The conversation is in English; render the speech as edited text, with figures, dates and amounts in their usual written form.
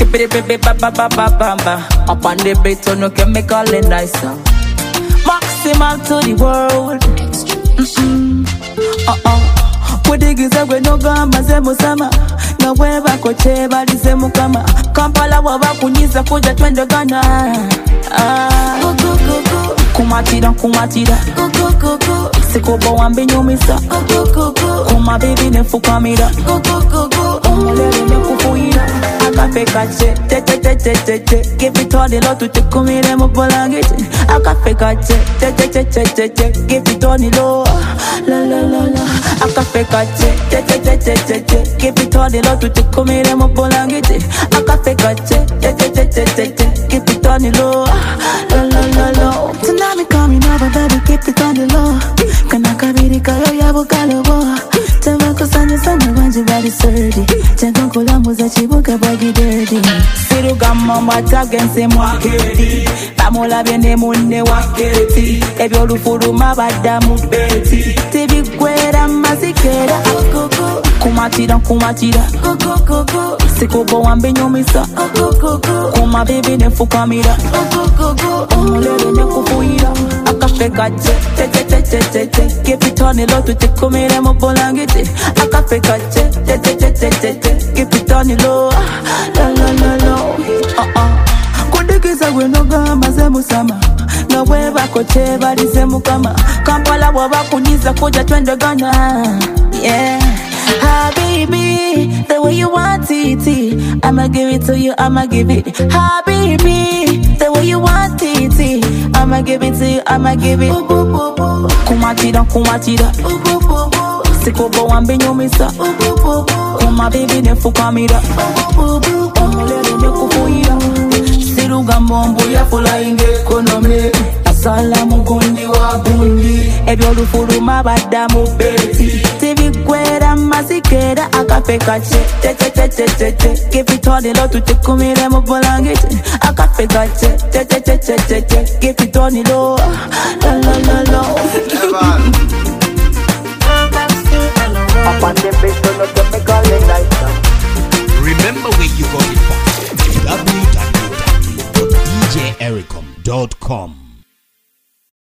skippity baby ba ba ba ba ba ba. Up on the beat, so no chemical and nice sound. Maximal to the world. With the giza we no gamba zemu sama. Na weba koche bali zemu kama. Kampala waba kunyiza kuja twende Ghana. Go go go go. Kumatira kumatira. Go go go go. Sikobo wambe nyumisa. Go go go. Kuma baby nefukamira. Go go go go. Omulele nekufuira. Akafeka che te te te te te te. Give it all the love to te kumire mupolangite. Akafeka che te te te te te te. Give it all the love. La la la la. Akafeka che te te te te te te. Give it all the love to te kumire mupolangite. Akafeka che te te te te te te. Give it all the love. La la la la. Tonight me coming over, baby, keep it on the low. Kana kabiri kayo yabo kalobo. Tama kusanya sana wanji body surdy. Chango kulamuza chibuka bagi dirty. Siru gamma matagense mwaketi. Pamola bene munne waketi. Ebyo lufuru mabada mubeti. Tibi kwera masikera. Kumatira kumatira. Sikobo wambe nyomisa. Kuma baby nefukamira. Omulele nekufuira. Akafeka che te te te te te te. Give it on the low to te kumire mupolangite. Akafeka che te te te te te te. Give it on the low. La la la la. Kudikiza we no gamba zemu sama. Na weba koche bali zemu kama. Kampala waba kunyiza kuja twende Ghana. Yeah. Habibi, the way you want it, I'ma give it to you, I'ma give it. Habibi, the way you want it, I'ma give it to you, I'ma give it. Kumatira, kumatira. Sikobo wambe nyumisa. Kuma baby nefukamira. Omulele nekufuira. Siruga mbombo ya fula inge economy. Asalamu gundi wa gundi. Ebyo lufuru mabada mubeti. Tibi kwera masikera. Akafeka che te te te te te te. Give it all the love to te kumire mupolangite. Akafeka che te te te te te te. Give it all the love. La la la la. Remember where you got it from. www.djericom.com